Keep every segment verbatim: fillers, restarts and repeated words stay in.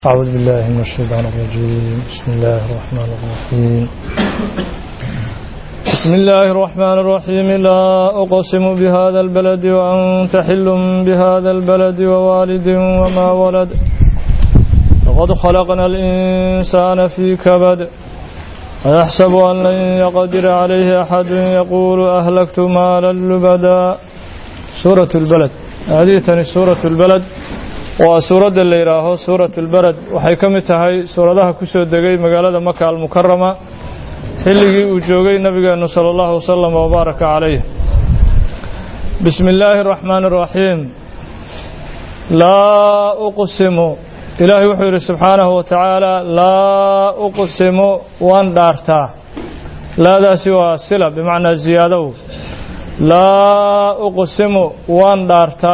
أعوذ بالله من الشيطان الرجيم. بسم الله الرحمن الرحيم. بسم الله الرحمن الرحيم. لا أقسم بهذا البلد وأنت حل بهذا البلد ووالد وما ولد لقد خلقنا الإنسان في كبد أيحسب أن لن يقدر عليه أحد يقول أهلكت مالا لبدا. سورة البلد هذه تاني سورة البلد وسورة اللي يراها سورة البلد waxay kamid tahay suuradaha ku soo degay magaalada Makka al-Mukarrama xilligii uu joogay nabigeena sallallahu alayhi wasallam oo baraka alayhi. Bismillahir Rahmanir Rahim. La uqsimu Ilaahi wuxuu yiri subhanahu wa ta'ala la uqsimu wan darta laadaasi waa sila bimaana ziyado la uqsimu wan darta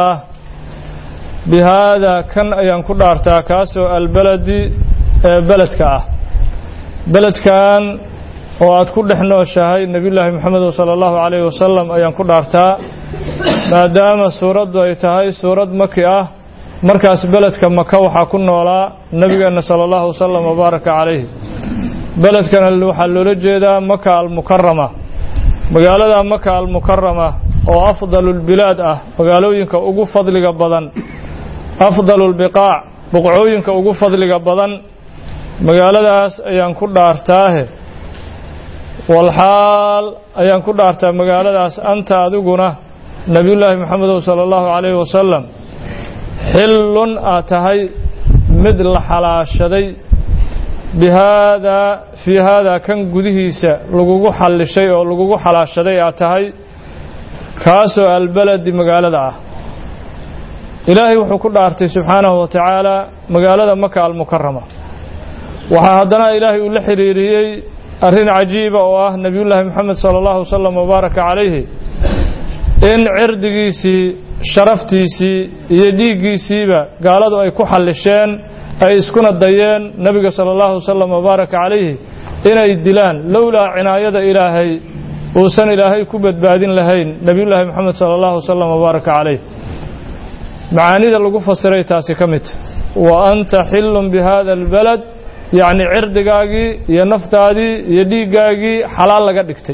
بهذا كان أيان كدارتا كاسو البلد بلد كاه بلد كان وعد كل إحنا شهاي النبي الله محمد صلى الله عليه وسلم أيان كدارتا ما دام سورة ضيتهاي سورة مكة مركز بلد كمكة وحكون ولا النبي صلى الله عليه وسلم وبارك عليه بلد كان اللوحة اللولجة مكة المكرمة مقالة مكة المكرمة وأفضل البلاد أه مقالوا ينك أقول فضلك بدن أفضل البقاع بقعوينك ugu fadliga badan magaaladaas ayaan ku dhaartaa wal xaal ayaan ku dhaartaa magaaladaas anta adiguna nabiyullaahi maxamed sallallahu alayhi wasallam xillun atahay mid la xalaashaday bihada fi hada kan gudihiisa lagugu xallishay oo lagugu xalaashaday atahay kaasoo albalad magaalada ah إلهي وحكو دارتي سبحانه وتعالى مقالة مكة المكرمة وحادنا إلهي أولا حريريي أرين عجيبة وآه نبي الله محمد صلى الله عليه وسلم وبارك عليه إن عردقيسي شرفتيسي يديقيسي قالوا أي كحل الشين أي اسكن الديان نبي صلى الله عليه وسلم وبارك عليه إن الدلان لولا عناية إلهي وسن إلهي كبت بعدين لهين نبي الله محمد صلى الله عليه وسلم وبارك عليه معاني ذا لغو فسري تاسي كمت وأنت حل بهذا البلد يعني عردقاقي ينفتادي يديقاقي حلال لغا دكتي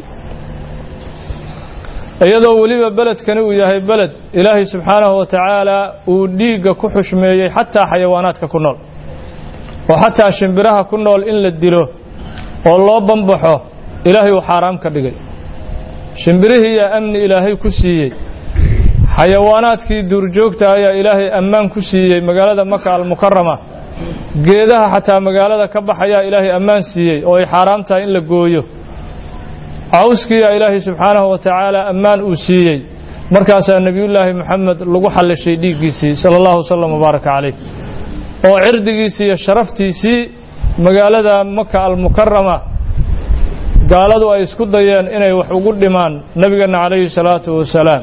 أيضا وليبا بلد كانوا ياهي بلد إلهي سبحانه وتعالى وديق كحشمي حتى حيواناتك كنول وحتى شنبرها كنول إن للدلو والله بنبحه إلهي وحرام كدقي شنبره يا أمن إلهي كسيي حيواناتكي دورجوجتا يا إلهي أمان كسيي مقالة مكة المكرمة جيدها حتى مقالة كبح يا إلهي أمان سيي أو حرامتا إن لقويه عوسكي يا إلهي سبحانه وتعالى أمان أوسيي مركز النبي الله محمد لقو حل الشيء ديكيسي صلى الله وسلم وبارك عليه أو عردقيسي شرفتيسي مقالة مكة المكرمة قالوا أيسكو ديان إني وحقود دمان نبينا عليه الصلاة والسلام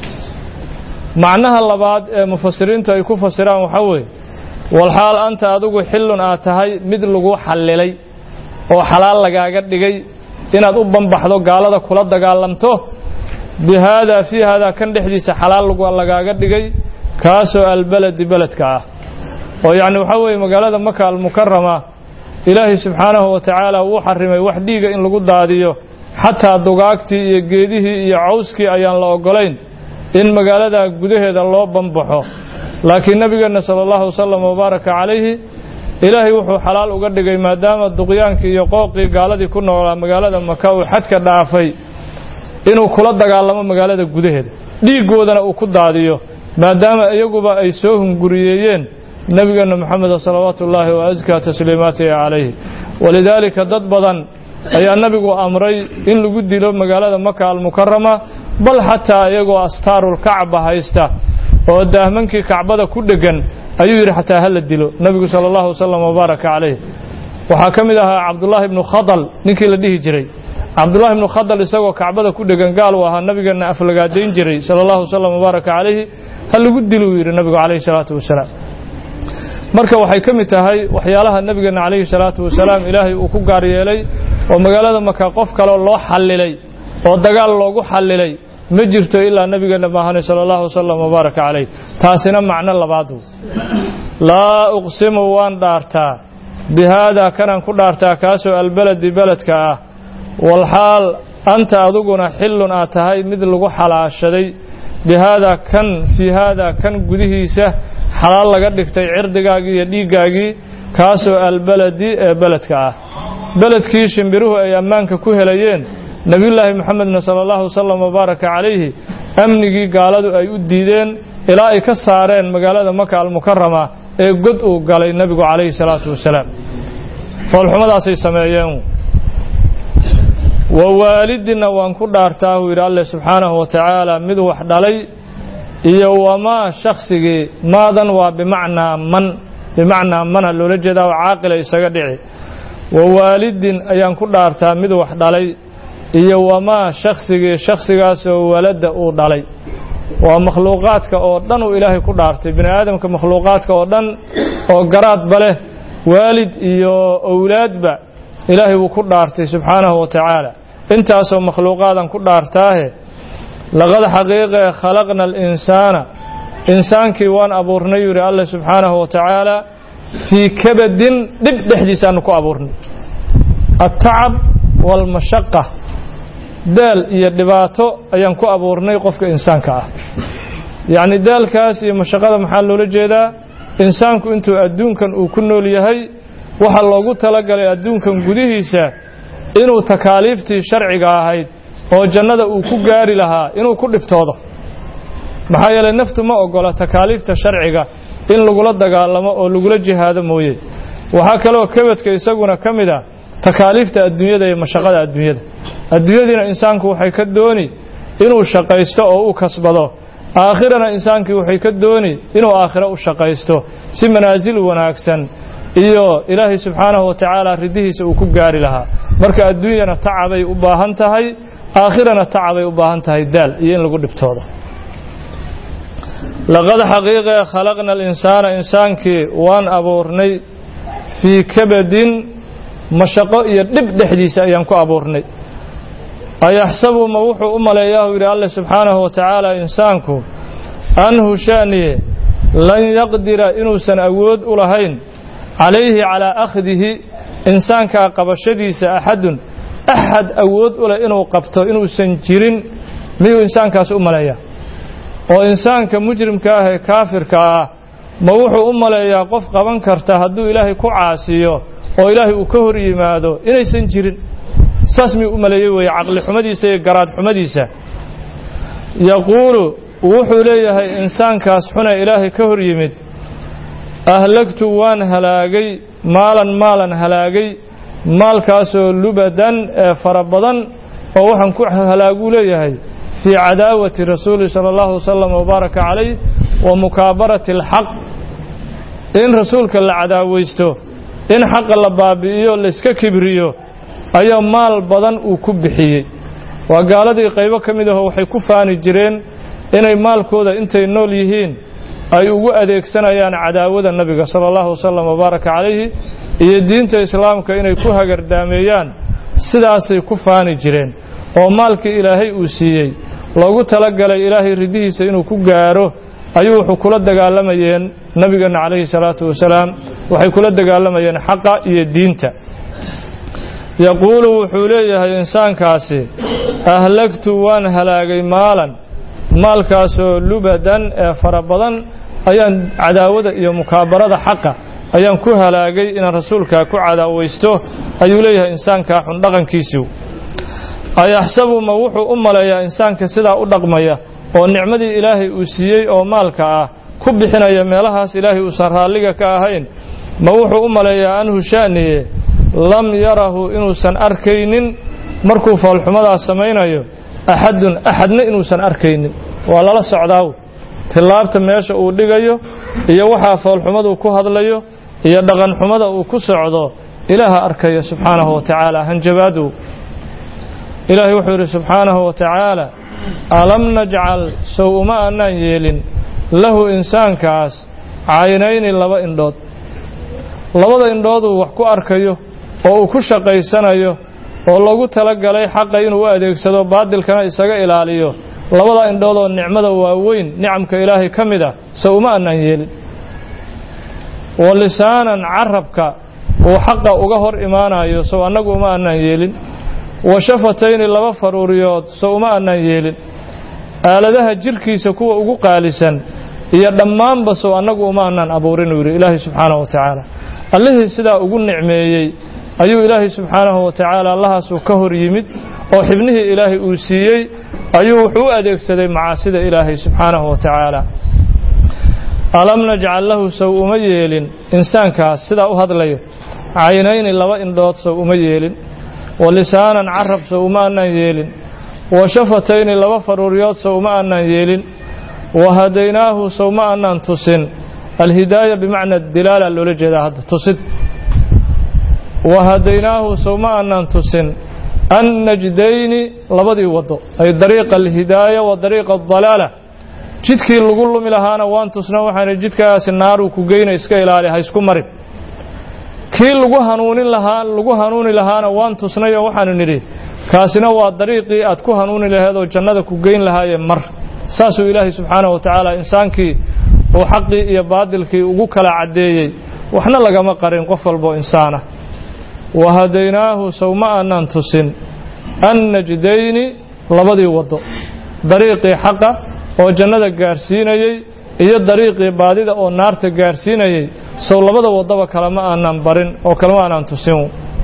معناها اللباد مفسرين تايكو فسران وحوي والحال أنت أدوغو حلن آتهاي مدل لغو حللي oo xalaal lagaaga dhigay inaad u banbaxdo gaalada kula dagaalanto bihada fi hada kan dhixdiisa xalaal lagu lagaaga dhigay kaasoo albalad baladka ah oo yaani waxa weey magaalada Makka al-Mukarrama Ilaahi subhanahu wa ta'ala uu xarimay wax dhiiga in lagu daadiyo hatta dugaagtii iyo geedihii iyo cawskii ayaan la ogolayn in magaalada gudaheeda loo banbaxo laakiin nabigeena sallallahu alayhi wasallam baraka alayhi Ilaahi wuxuu xalaal uga dhigay maadaama duqyaankii iyo qooqii gaaladii ku noolaa magaalada Makka uu xadka dhaafay inuu kula dagaalamo magaalada gudaheeda dhiigoodana uu ku daadiyo maadaama iyaguba ay soo hunguriyeen nabigeena Muhammad sallallahu alayhi wa azka tasliimaati alayhi walidaalika dad badan ayaa nabigu amray in lagu dilo magaalada Makka al-Mukarrama bal hatta iyagoo astaarul Kaaba haysta oo daahmankii Kaabada ku dhagan ayuu yiri hatta hal dilo nabiga sallallahu alayhi wasallam baraka alayhi waxa kamid ahaa Abdullah ibn Khadal ninkii la dhihi jiray Abdullah ibn Khadal isagoo Kaabada ku dhagan gaal u ahaa nabigeena aflagaadeyn jiray sallallahu alayhi wasallam baraka alayhi hal lagu dilo yiri nabiga alayhi salatu wasalaam marka waxay kamid tahay waxyaalaha nabigeena alayhi salatu wasalaam Ilaahay uu ku gaar yeelay oo magaalada Makka qof kale loo xalilay oo dagaal loogu xalilay ma jirto ilaa nabigeena maahane sallallahu alayhi wasallam mubaaraka calayh taasina macna labaad laa uqsimu waan dhaartaa bihada kanaan ku dhaartaa kaasoo albaladi baladka ah wal xaal anta aduguna xillun aad tahay mid lagu xalaashaday bihada kan fi hada kan gudihiisa xalaal laga dhigtay cirdigaagii iyo dhiigaagii kaasoo albaladi ee baladka ah baladkii shimbiruhu ay ammaanka ku helayeen nabiyullaahi maxamedna sallallahu alayhi wasallam mubaaraka calayhi amnigii gaaladu ay u diideen ilaa ay ka saareen magaalada maka al-mukarrama ee god uu galay nabigu calayhi salaatu wasalaam foolxumadaasay sameeyeen wa waalidina waan ku dhaartaa uu yidhi alle subxaanahu wa tacaala mid wax dhalay iyo wamaa shaksigii maadan waa bimacnaa man bimacnaa mana loola jeedaa oo caaqila isaga dhici wa waalidin ayaan ku dhaartaa mid wax dhalay iyo wamaa shaksigii shakhsigaasoo walada uu dhalay waa makhluuqaadka oo dhan uu ilaahay ku dhaartay bini aadamka makhluuqaadka oo dhan oo garaadba leh waalid iyo awlaadba ilaahay wuu ku dhaartay subxaanahu wa tacaala intaasoo makhluuqaadan ku dhaartaahe laqad xaqiiqe khalaqna alinsaana insaankii waan abuurnay yuri alle subxaanahu wa tacaala fii kabadin dhib dhexdiisaanu ku abuurnay atacab waalmashaqa daal iyo dhibaato ayaan ku abuurnay qofka insaanka ah yacni daalkaas iyo mashaqada maxaa loola jeedaa insaanku intuu adduunkan uu ku nool yahay waxaa loogu talagalay adduunkan gudihiisa inuu takaaliiftii sharciga ahayd oo jannada uu ku gaari lahaa inuu ku dhibtoodo maxaa yeelay naftu ma ogola takaaliifta sharciga in lagula dagaalamo oo lagula jihaado mooye waxaa kaloo kabadka isaguna ka mid a takaaliifta adduunyada iyo mashaqada adduunyada adduunyadiina insaanku waxay ka dooni inuu shaqaysto oo uu kasbado aakhirana insaankii waxay ka dooni inuu aakhiro u shaqaysto si manaasil wanaagsan iyo ilaahay subxaanahu wa tacaala ridihiisa uu ku gaari lahaa marka adduunyana tacabay u baahan tahay aakhirana tacabay u baahan tahay daal iyo in lagu dhibtoodo laqad xaqiiqe khalaqna alinsaana insaankii waan abuurnay fii kabadin mashaqo iyo dhib dhexdiisa ayaan ku abuurnay ayaxsabu ma wuxuu u maleeyaa yidhi alle subxaanahu wa tacaala insaanku anhu sha'niye lan yaqdira inuusan awood u lahayn calayhi calaa akhdihi insaankaa qabashadiisa axadun axad awood u leh inuu qabto inuusan jirin miyuu insaankaas u maleeyaa oo insaanka mujrimka ah ee kaafirka ah ma wuxuu u maleeyaa qof qaban karta hadduu ilaahay ku caasiyo oo ilaahay uu ka hor yimaado inaysan jirin saas miyuu u maleeyey weeye caqli xumadiisa iyo garaad xumadiisa yaquulu wuxuu leeyahay insaankaas xuna ilaahay ka hor yimid ahlagtu waan halaagay maalan maalan halaagay maalkaasoo lubadan ee fara badan oo waxaan ku halaaguu leeyahay fii cadaawati rasuuli sala allahu wasalam wabaaraka calayh wa mukaabarati alxaq in rasuulka la cadaawaysto in xaqa la baabi'iyo layska kibriyo ayaa maal badan uu ku bixiyey waa gaaladii qaybo ka mid ahoo waxay ku faani jireen inay maalkooda intay nool yihiin ay ugu adeegsanayaan cadaawada nabiga sala allahu wasalam wabaaraka calayhi iyo diinta islaamka inay ku hagardaameeyaan sidaasay ku faani jireen oo maalkii ilaahay uu siiyey loogu talagalay ilaahay ridihiisa inuu ku gaaro ayuu wuxuu kula dagaalamayeen nabigeena calayhi salaatu wasalaam waxay kula dagaalamayeen xaqa iyo diinta yaquulu wuxuu leeyahay insaankaasi ahlagtu waan halaagay maalan maalkaasoo lubadan ee fara badan ayaan cadaawada iyo mukaabarada xaqa ayaan ku halaagay inaan rasuulkaa ku cadaawaysto ayuu leeyahay insaankaa xun dhaqankiisii ayaxsabu ma wuxuu u maleeyaa insaanka sidaa u dhaqmaya oo nicmadii ilaahay uu siiyey oo maalka ah ku bixinaya meelahaas ilaahay uusan raalliga ka ahayn ma wuxuu u maleeyaa anhu sha'niye lam yarahu inuusan arkaynin markuu foolxumadaas samaynayo axadun axadna inuusan arkaynin waa lala socdaaw tilaabta meesha uu dhigayo iyo waxaa foolxumadu ku hadlayo iyo dhaqanxumada uu ku socdo ilaaha arkaya subxaanahu wa tacaala hanjabaadu ilaahay wuxuu yidhi subxaanahu wa tacaala alam najcal sow uma aanaan yeelin lahu insaankaas caynayni laba indhood labada indhooduu wax ku arkayo oo uu ku shaqaysanayo oo loogu talagalay xaqa inuu u adeegsado baadilkana isaga ilaaliyo labada indhood oo nicmada waaweyn nicamka ilaahay kamida soo uma aanan yeelin walisaanan carabka oo xaqa uga hor imaanayo soo anagu uma aanan yeelin washafatayni laba faruuriyood soo uma aanan yeelin aaladaha jirkiisa kuwa ugu qaalisan iyo dhammaanba soo anagu uma aanan abuurin wiri ilaahay subxaanahu wa tacaala allihii sidaa ugu nicmeeyey ayuu ilaahay subxaanahu wa tacaala allahaasuu ka hor yimid oo xibnihii ilaahay uu siiyey ayuu wuxuu u adeegsaday macaasida ilaahay subxaanahu wa tacaala alam najcal lahu sow uma yeelin insaankaas sidaa u hadlayo caynayni laba indhood sow uma yeelin walisaanan carab sow uma aanan yeelin washafatayni laba faruuriyood sow uma aanan yeelin wahadaynaahu sow ma aanan tusin alhidaaya bimacna dilaala loola jeedaa hadda tusid wahadaynaahu sow ma aanan tusin annajdayni labadii wado ay dariiqa alhidaaya wa dariiqa adalaala jidkii lagu lumi lahaana waan tusna waxaana jidkaasi naaruu ku geyna iska ilaali ha isku marin kii lagu hanuunin lahaa lagu hanuuni lahaana waan tusnayo waxaanu nidhi kaasina waa dariiqii aad ku hanuuni lahayd oo jannada ku geyn lahaaye mar saasuu ilaahay subxaanahu wa tacaala insaankii uu xaqii iyo baadilkii ugu kala caddeeyey waxna lagama qarin qof walboo insaana wahadaynaahu sow ma aanan tusin annajdayni labadii wado dariiqii xaqa oo jannada gaarsiinayey iyo dariiqii baadida oo naarta gaarsiinayey sow labada wadaba kale ma aanan barin oo kale ma aanan tusin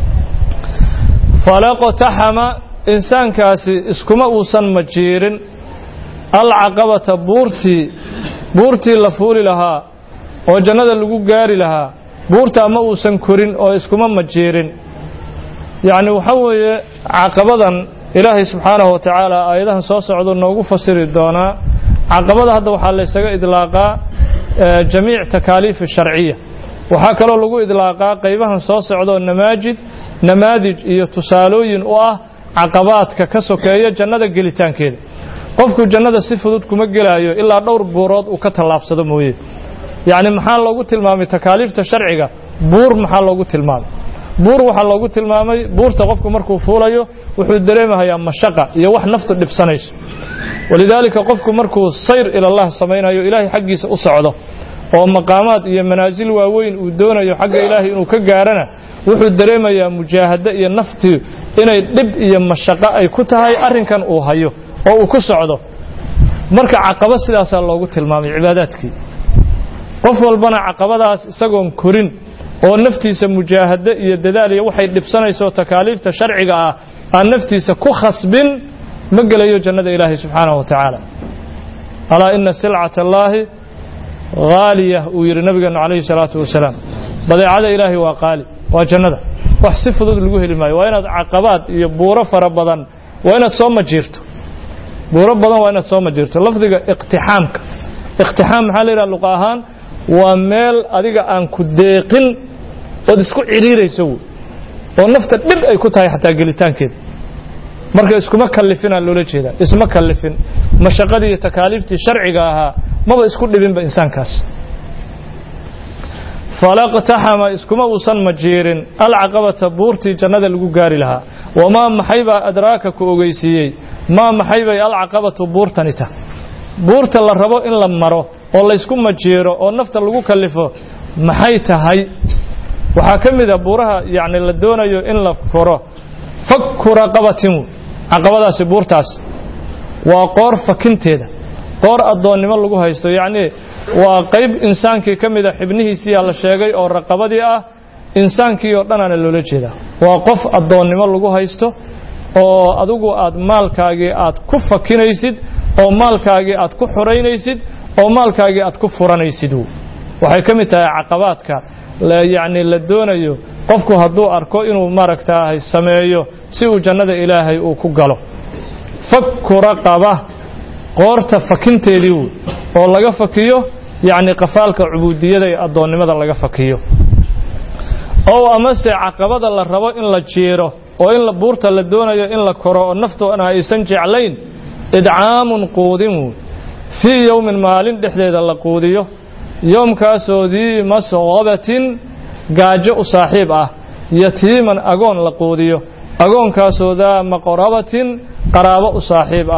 falaqtaxama insaankaasi iskuma uusan majiirin alcaqabata buurtii buurtii la fuuli lahaa oo jannada lagu gaari lahaa buurta ma uusan korin oo iskuma majiirin yacni waxa weeye caqabadan ilaahay subxaanahu wa tacaala aayadahan soo socdo noogu fasiri doonaa caqabada hadda waxaa la isaga idlaaqaa jamiic takaaliif sharciya waxaa kaloo lagu idlaaqaa qaybahan soo socdo namaajid namaadij iyo tusaalooyin u ah caqabaadka ka sokeeya jannada gelitaankeeda qofku jannada si fudud kuma gelaayo ilaa dhowr buurood uu ka tallaabsado mooye yacni maxaa loogu tilmaamay takaaliifta sharciga buur maxaa loogu tilmaamay buur waxaa loogu tilmaamay buurta qofku markuu fuulayo wuxuu dareemayaa mashaqa iyo wax naftu dhibsanayso walidaalika qofku markuu sayr ila allah samaynayo ilaahay xaggiisa u socdo oo maqaamaad iyo manaasil waaweyn uu doonayo xagga ilaahay inuu ka gaarana wuxuu dareemayaa mujaahada iyo nafti inay dhib iyo mashaqo ay ku tahay arrinkan uu hayo oo uu ku socdo marka caqabad sidaasaa loogu tilmaamay cibaadaadkii qof walbana caqabadaas isagoon korin oo naftiisa mujaahada iyo dadaal iyo waxay dhibsanayso takaaliifta sharciga ah aan naftiisa ku khasbin ma gelayo jannada ilaahay subxaanahu wa tacaala alaa ina silcata allaahi ghaaliya uu yidhi nabigeenu calayhi salaatu wasalaam badeecada ilaahay waa qaali waa jannada wax si fudud lagu heli maayo waa inaad caqabaad iyo buuro fara badan waa inaad soo majiirto buuro badan waa inaad soo majiirto lafdiga iqtixaamka iqtixaam maxaa la yidhaha luqa ahaan waa meel adiga aan ku deeqin ood isku cidhiirayso oo nafta dhib ay ku tahay xataa gelitaankeeda marka iskuma kallifinaa loola jeedaa isma kallifin mashaqadii iyo takaaliiftii sharciga ahaa maba isku dhibinba insaankaas falaqtaxama iskuma uusan majiirin alcaqabata buurtii jannada lagu gaari lahaa wamaa maxaybaa adraaka ku ogeysiiyey maa maxaybay alcaqabatu buurtani ta buurta la rabo in la maro oo laysku majiiro oo nafta lagu kallifo maxay tahay waxaa ka mid a buuraha yacni la doonayo in la furo fakku raqabatin caqabadaasi buurtaas waa qoor fakinteeda qoor addoonnimo lagu haysto yacni waa qayb insaankii ka mid a xibnihiisiyaa la sheegay oo raqabadii ah insaankii oo dhanaana loola jeedaa waa qof addoonnimo lagu haysto oo adigu aad maalkaagii aad ku fakinaysid oo maalkaagii aad ku xuraynaysid oo maalkaagii aad ku furanaysid waxay ka mid tahay caqabaadka yacni la doonayo qofku hadduu arko inuu maaragtaahay sameeyo si uu jannada ilaahay uu ku galo fakku raqaba qoorta fakinteedii oo laga fakiyo yacni qafaalka cubuudiyada iyo addoonnimada laga fakiyo oo amase caqabada la rabo in la jiiro oo in la buurta la doonayo in la koro oo naftoona aysan jeclayn idcaamun quudin fii yowmin maalin dhexdeeda la quudiyo yoomkaasoo dii masqabatin gaajo u saaxiib ah yatiiman agoon la quudiyo agoonkaasoo daa maqrabatin qaraabo u saaxiib ah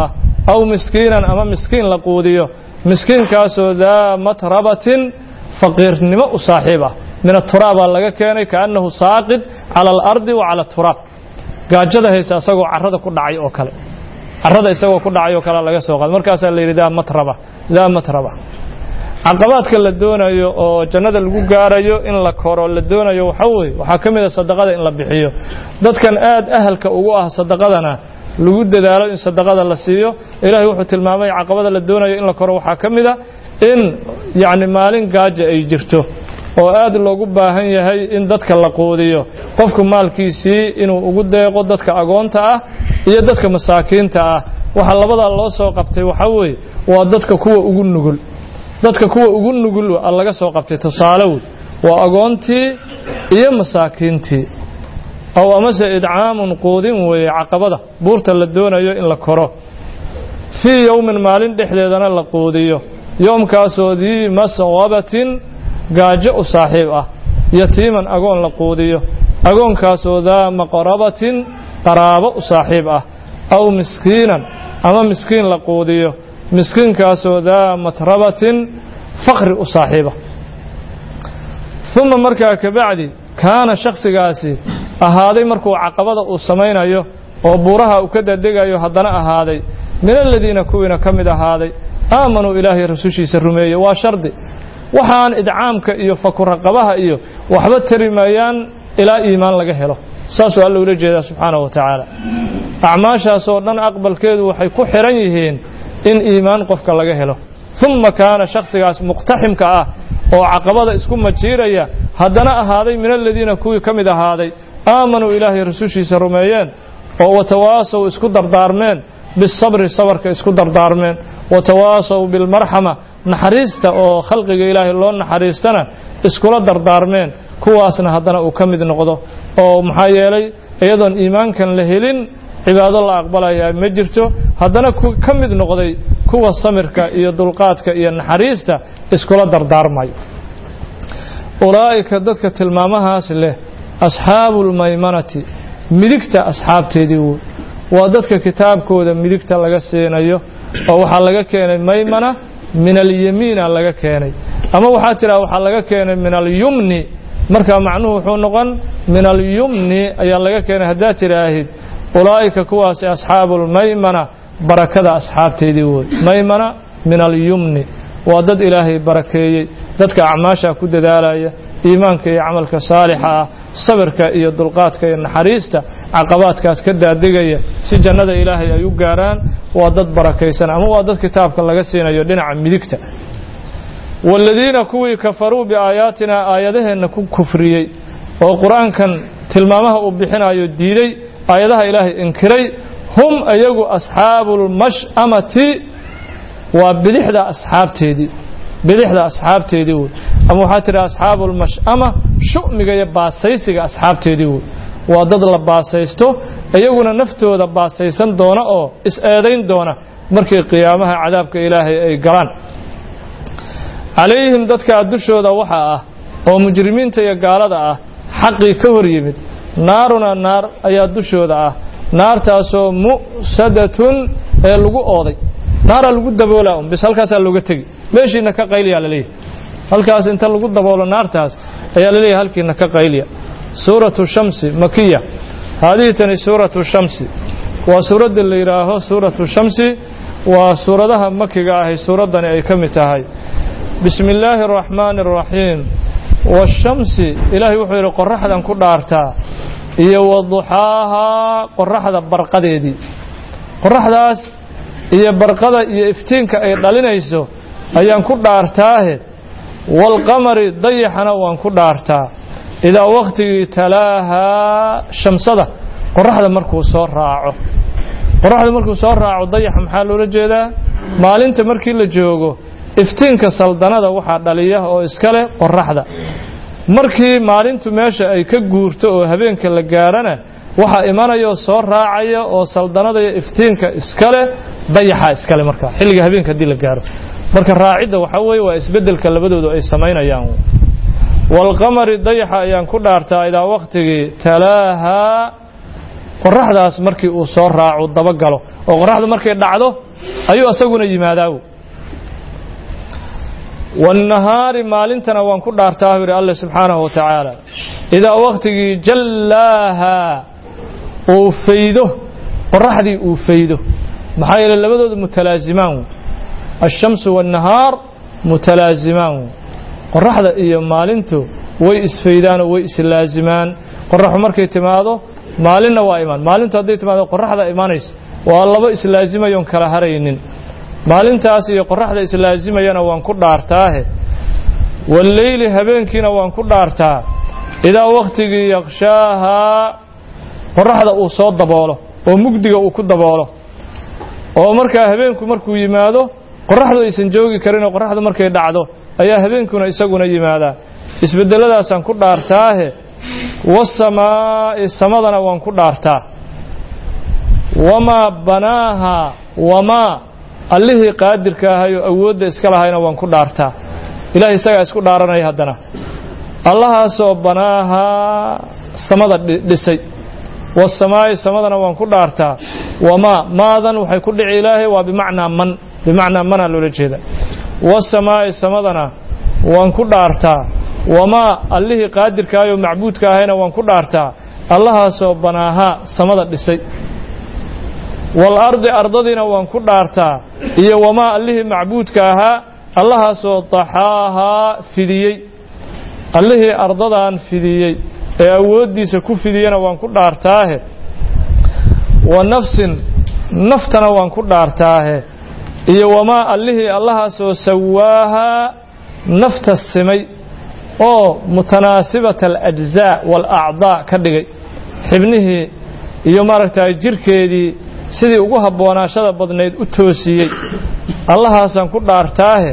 أو مسكينا أما مسكين لقوديو مسكين كاسو ذا متربة فقير نماء صاحبه من التراب اللي كان كأنه ساقط على الأرض وعلى التراب قاجده هيسا اسagoo carrada ku dhacay oo kale carrada isagoo ku dhacay oo kale laga soo qaad markaas la yiraahdaa matraba daa matraba aqabaadka la doonayo oo jannada lagu gaarayo in la koro la doonayo waxa weey waxa kamid ah sadaqada in la bixiyo dadkan aad ahalka ugu ah sadaqadana lagu dadaalo in sadaqada la siiyo ilaahay wuxuu tilmaamay aqabada la doonayo in la koro waxa kamid ah in yaani maalin gaajo ay jirto oo aad loogu baahan yahay in dadka la qoodiyo qofku maalkiisii inuu ugu deeqo dadka agoonta ah iyo dadka masaakiinta ah waxa labada loo soo qabtay waxa weey waa dadka kuwa ugu nugul dadka kuwa ugu nugul laga soo qabtay tusaale waa agoontii iyo masaakiintii aw amase idcaamun qoodin way aqabada buurta la doonayo in la koro fi yawmin maalin dhexdeedana la qoodiyo yoomkaasoo dii maswabatin gaajo u saaxiib ah yatiiman agoon la qoodiyo agoonkaasoo daa maqrabatin qaraabo u saaxiib ah aw miskiinan ama miskiin la qoodiyo miskiinkaasoo daa matrabatin faqri u saaxiiba thumma markaa kabacdi kaana shakhsigaasi ahaaday markuu caqabada uu samaynayo oo buuraha uu ka dadegayo haddana ahaaday min aladiina kuwiina ka mid ahaaday aamanuu ilaahay rasuushiisa rumeeyey waa shardi waxaan idcaamka iyo fakuraqabaha iyo waxba tarimayaan ilaa iimaan laga helo saasoo alla ula jeedaa subxaanahu wa tacaala acmaashaasoo dhan aqbalkeedu waxay ku xiran yihiin in iimaan qofka laga helo thumma kaana shakhsigaas muqtaximka ah oo caqabada isku majiiraya haddana ahaaday min aladiina kuwii ka mid ahaaday aamanuu ilaahay rasuushiisa rumeeyeen oo watawaasow isku dardaarmeen bisabri sabarka isku dardaarmeen watawaasow bilmarxama naxariista oo khalqiga ilaahay loo naxariistana iskula dardaarmeen kuwaasna haddana uu ka mid noqdo oo maxaa yeelay iyadoon iimaankan la helin cibaado la aqbalaya ma jirto haddana ka mid noqday kuwa samirka iyo dulqaadka iyo naxariista iskula dardaarmay ulaa'ika dadka tilmaamahaas leh asxaabul maymanati midigta asxaabteedii waa dadka kitaabkooda midigta laga siinayo oo waxaa laga keenay maymana min al-yamiina laga keenay ama waxa tira waxa laga keenay min al-yumni marka macnuhu wuxuu noqon min al-yumni ayaa laga keenay hadaa tiraahid ulaa'ika kuwaas asxaabul maymana barakada asxaabteedii way maymana min al-yumni waa dad ilaahay barakeeyay dadka acmaasha ku dadaalaya iimaanka iyo amalka saalixa ah sabirka iyo dulqaadka iyo naxariista caqabaadkaas ka daadegaya si jannada ilaahay ay u gaaraan waa dad barakaysan ama waa dad kitaabka laga siinayo dhinaca midigta walladina kuwii kafaruu biaayaatina aayadaheena ku kufriyay oo quraankan tilmaamaha uu bixinayo diiday aayadaha ilaahay inkiray hum ayagu asxaabul mash'amati waa bidixda asxaabteedii bidixda asxaabteedii ama waxa tira asxaabul mash'ama shumiga iyo baasaysiga asxaabteedii waa dad la baasaysto ayaguna naftooda baasaysan doona oo is eedayn doona markii qiyaamaha cadaabka ilaahay ay galaan عليهم dadka dushooda waxa ah oo mujrimiinta iyo gaalada ah xaqi ka hor yimid naaruna naar ayaa dushooda ah naartaasoo musadatun ee lagu ooday naara lagu daboolaa bis halkaas looga tagi meeshina ka qayliya la leeyahay halkaas inta lagu daboolo naartaas ayaa la leeyahay halkiina ka qayliya suuratu shamsi makiya hadii tani suuratu shamsi waa suurada la yiraahdo suuratu shamsi waa suuradaha makiga ah ee suuradani ay kamid tahay بسم الله الرحمن الرحيم والشمس إلهي وحير قرحدا كدارتا إيا وضحاها قرحدا برقديدي قرحداس إيا برقدا إيا إفتينك أي دالينيسو أيان كدارتاه والقمر ضيحنا وان كدارتا إذا وقت تلاها شمسدا قرحدا مركو صور راعو قرحدا مركو صور راعو ضيح محالو رجيدا مالنت مركي لجوغو iftiinka saldanada waxa dhaliya oo iskale qorraxda markii maalintu meesha ay ka guurto oo habeenka la gaarana waxa imanayo soo raacaya oo saldanada iyo iftiinka iskale dayaxa iskale marka xilliga habeenka dii la gaaro marka raacida waxa weey waa isbedelka labadoodu ay sameynayaan wal qamari dayaxa ayaan ku dhaartaa ila waqtigii talaaha qoraxdaas markii uu soo raaco daba galo oo qoraxdu markay dhacdo ayuu asaguna yimaadaa والنهار مالنتنا وان ku dhaartaa hore Allah subhanahu wa ta'ala ida waqtigi jallaha oo faydo qoraxdii uu faydo maxay yeelay labadoodu mutalaazimaan ash-shamsu wan-nahar mutalaazimaan qoraxda iyo maalintu way isfaydaan oo way islaazimaan qoraxdu markay timaado maalinna waa iman maalintu haday timaado qoraxda imaanaysa waa laba islaazimayoon kala haraynin maalintaas iyo qoraxda islaazimayana waan ku dhaartaahe wallayli habeenkiina waan ku dhaartaa ida waqtigi yaqshaaha qoraxda uu soo daboolo oo mugdiga uu ku daboolo oo marka habeenku markuu yimaado qoraxdu aysan joogi karin oo qoraxdu markay dhacdo ayaa habeenkuna isaguna yimaada isbedeladaas aan ku dhaartaahe wasamaa'i samadana waan ku dhaartaa wama banaaha wama allihii qaadirka ahayo awoodda iska lahayna waan ku dhaartaa ilaahay isaga isku dhaaranay haddana allahaasoo banaaha samada dhisay wasamaa'i samadana waan ku dhaartaa wama maadan waxay ku dhici ilaahay waa bimacnaa man bimacnaa mana loola jeeda wasamaa'i samadana waan ku dhaartaa wama allihii qaadirka ahayo macbuudka ahayna waan ku dhaartaa allahaasoo banaaha samada dhisay والأرض أرضنا وانكو دارتا إيا وما الليه معبودكاها الله سو طحاها فديي الليه أرضدان فديي إيا أودي سكو فدينا وانكو دارتاه ونفس نفتنا وانكو دارتاه إيا وما الليه الله سو سواها نفت السمي أو متناسبة الأجزاء والأعضاء كدغي حبنه إيا ماركتا جيركيدي sidii ugu haboonaashada badneed u toosiyay allahaasan ku dhaartaahe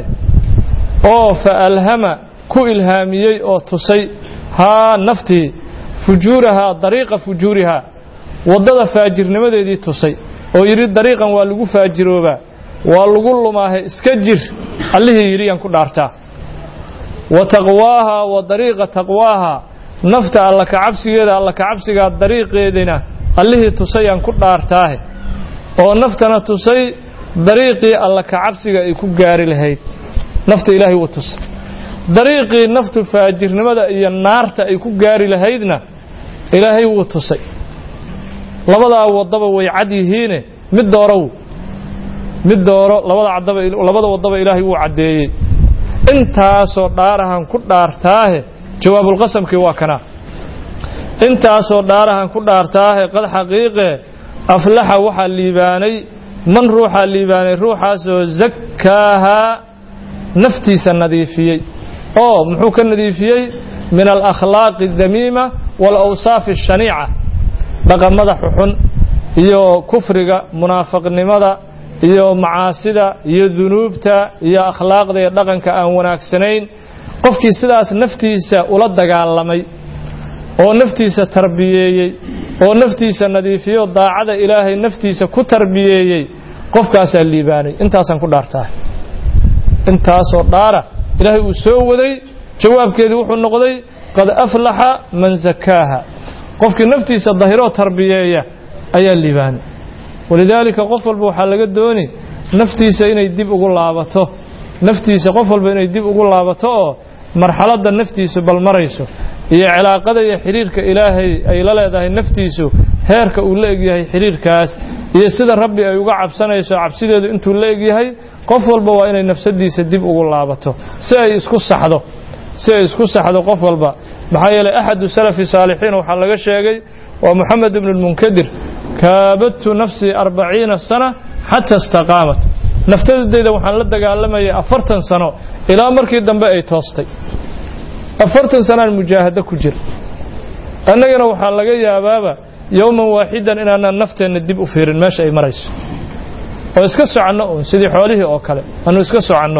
oo fa alhama ku ilhaamiyay oo tusay ha nafti fujuuraha dariiqa fujuuriha wadada faajirnimadeedii tusay oo yiri dariiqan waa lagu faajirooba waa lagu lumaahay iska jir allihii yiri aan ku dhaartaa wa taqwaaha wa dariiqa taqwaaha nafta alla ka cabsigeeda alla ka cabsiga dariiqeedina allihii tusay aan ku dhaartaahe oo naftana tusay dariiqii alla ka cabsiga ay ku gaari lahayd nafta ilaahay uu tusay dariiqii naftu faajirnimada iyo naarta ay ku gaari lahaydna ilaahay uu tusay labada wadaba way cad yihiin mid doorow mid dooro labada cadaba labada wadaba ilaahay uu cadeeyay intaasoo dhaarahan ku dhaartaahe jawaabul qasamki waa kana intaasoo dhaarahan ku dhaartaahe qad xaqiiqe أفلح وحا الليباني من روحا الليباني روحا سو زكاها نفتي سنذيفيي أو محوك النذيفيي من الأخلاق الذميمة والأوصاف الشنيعة بقى مدح حن إيو كفرق منافق نمضى إيو معاصدة إيو ذنوبتا إيو أخلاق دي لغن كأن وناك سنين قفكي سلاس نفتي سأولدك علمي oo naftiisa tarbiyeeyay oo naftiisa nadiifiyo daacada ilaahay naftiisa ku tarbiyeeyay qofkaas liibaanay intaasan ku dhaartaa intaas oo dhaara ilaahay uu soo waday jawaabkeedu wuxuu noqday qad aflaha man zakaaha qofkii naftiisa dahiro tarbiyeeya ayaa liibaanay walidaalika qof walba waxa laga dooni naftiisa inay dib ugu laabato naftiisa qof walba inay dib ugu laabato oo marxaladda naftiisa bal marayso iyo cilaaqada iyo xiriirka ilaahay ay la leedahay naftiisu heerka uu la egyahay xiriirkaas iyo sida rabbi ay uga cabsanayso cabsideedu intuu la egyahay qof walba waa inay nafsadiisa dib ugu laabato si ay isku saxdo si ay isku saxdo qof walba maxaa yeelay ahadu salafi saalihiin waxa laga sheegay waa Muhammad ibn al-Munkadir kaabatu nafsi arbaciina sana hatta istaqaamat naftadayda waxaan la dagaalamay afartan sano ilaa markii dambe ay toostay afartan sano mujaahada ku jir annagana waxa laga yaabaaba yawman waahidan inaana nafteena dib u fiirin meesha ay marayso oo iska socono sidii xoolihii oo kale anu iska socono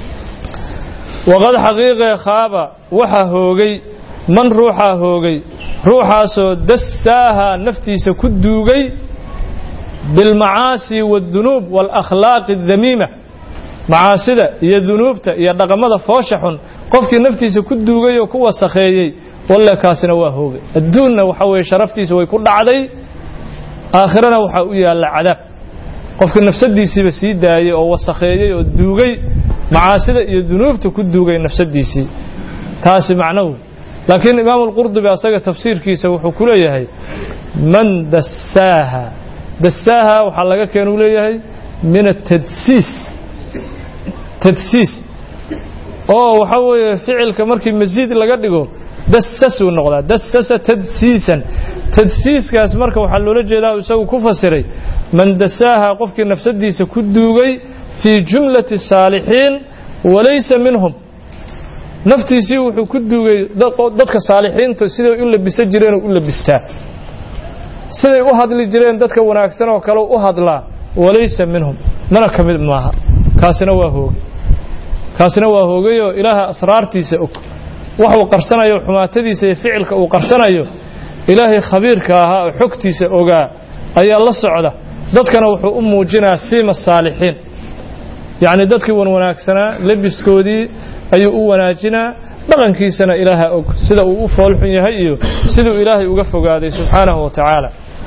waqad haqiiqa khaaba waxa hoogay man ruuxa hoogay ruuxaasoo dasaaha naftiisa ku duugay bil macaasi wad dunub wal akhlaaq adh-dhamima macaasida iyo dunuubta iyo dhaqamada fooshaxun qofkii naftiisa ku duugay oo ku wasakheeyay walla kaasina waa hoogay adduunna waxa way sharaftiisa way ku dhacday آخرنا وحاوية العذاب قفك نفسدي سي بسيداي أو وسخيي أو دوغي معاصي الذنوب تكون دوغي نفسدي سي تاسي معنوي لكن إمام القرطبي أصدق تفسير كيسا وحكو ليهي من دساها دساها وحلقة كانوا ليهي من التدسيس تدسيس أوه وحاوي فعل كمركي مزيد اللي قدقوا دسسوا النقطة دسس تدسيسا تدسيس كاس مركا وحلو لجي دا ويساو كفسري من دساها قفك نفسدي سكدوغي في جملة الصالحين وليس منهم naftiisii wuxuu ku duugay dadka saalixiinta sida uu labisa jireen uu labistaa siday u hadli jireen dadka wanaagsan oo kale u hadlaa walaysa minhum mana kamid maaha kaasina waa hoog kaasina waa hoogayo ilaaha asraartiisa og wax uu qarsanayo xumaatadiisa iyo ficilka uu qarsanayo ilaahay khabiirka ah oo xogtiisa ogaa ayaa la socda dadkana wuxuu u muujinaa siima saalixiin yaani dadkii wanaagsanaa labiskoodii ayuu u wanaajinaa dhaqankiisana ilaaha og sida uu u foolxun yahay iyo sida ilaahay uga fogaaday subhanahu wa ta'ala